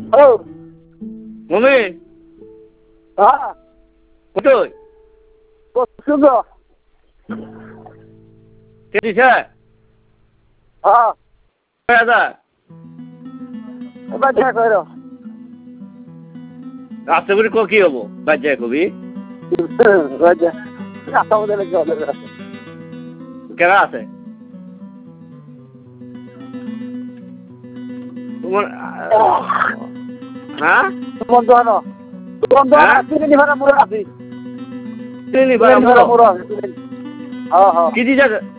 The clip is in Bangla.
Oh, Mami, betul. sudah. Jadi saya, ada. Baca kau. Rasa beri kau kio bo, baca kau bi. Baca. Apa udah lagi? Kera আছে? তোমার হ্যাঁ? বন্ধু আনো। বন্ধু আনো, তুমি নিভানা মুরা আছি। তুমি নিভানা মুরা। হ্যাঁ হ্যাঁ। কি দিছে?